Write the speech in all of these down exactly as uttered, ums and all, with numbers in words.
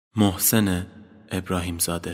محسن ابراهیم زاده.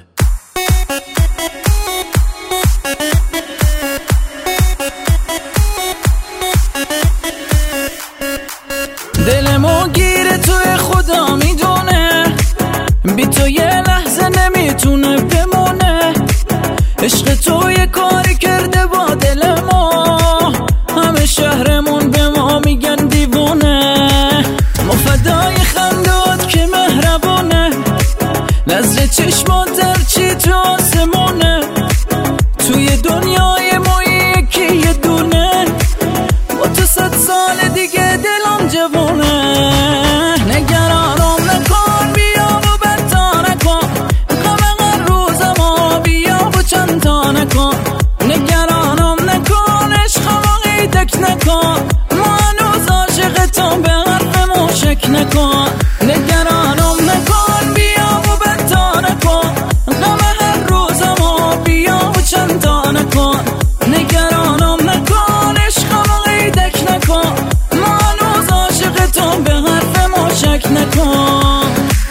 دلمو گیره توی خدا میدونه، بی تو یه لحظه نمیتونه بمونه. عشق تو یه کاری کرده با دل ما، همه شهرمون به ما میگن دیوونه. ما فدای خندات که مهربونه، نظر چشمات درچی تو آسمونه. توی دنیای ما یکی یه دونه، با تو صد سال دیگه دلم جوونه. نگرانم نکن، بیا و بدتا نکن، غم هر روزمو بیا و چند تا نکن. نگرانم نکن، عشقمو قیدک نکن، ما هنوز عاشق تو به حرفمو شک نکن. نگرانم نکن، بیا و بدتا نکن، غم هر روزمو بیا و چند تا نکن. نگرانم نکن، عشقمو قیدک نکن، ما هنوز عاشق تو به حرفمو شک نکن.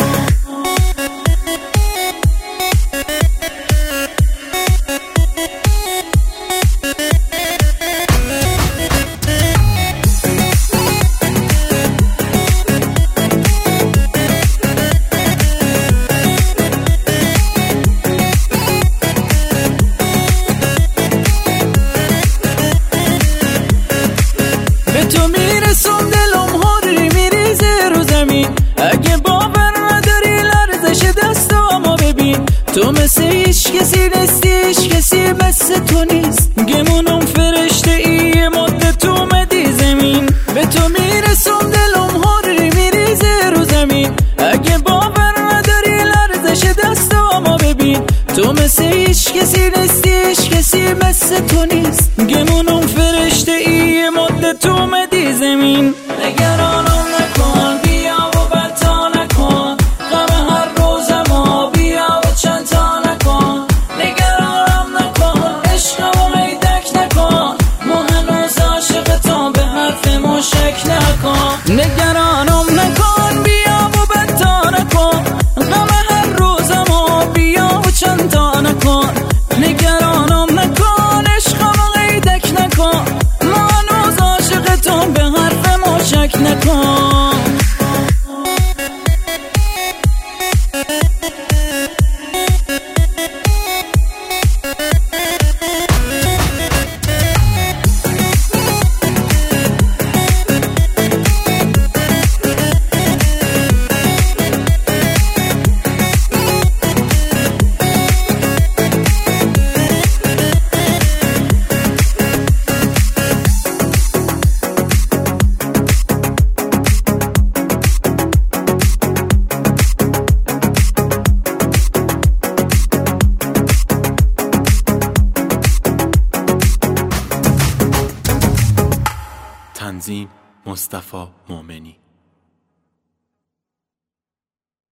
تو میرسم دلم هاری میریزه رو زمین، اگه باور نداری لرزش دستامو ببین. تو مثل هیچ کسی نیستی، هیچ کسی مثل تو نیست، گمونم فرشته ای مدت تو اومدی زمین. به تو میرسم دلم هاری میریزه رو زمین، اگه باور نداری لرزش دستامو ببین. تو مثل هیچ کسی نیستی، هیچ کسی مثل تو نیست، گمونم فرشته ای مدت تو اومدی زمین. نگرانم نکن، بیا و بدتا نکن، غم هر روزمو بیا و چند تا نکن. نگرانم نکن، عشقمو قیدک نکن، ما هنوز عاشق تو به حرفمو شک نکن. نگرانم نکن، بیا و بدتا نکن، غم هر روزمو بیا و چند تا نکن. نگرانم نکن، عشقمو قیدک نکن، ما هنوز عاشق تو به حرفمو شک نکن. تنظیم مصطفی مومنی.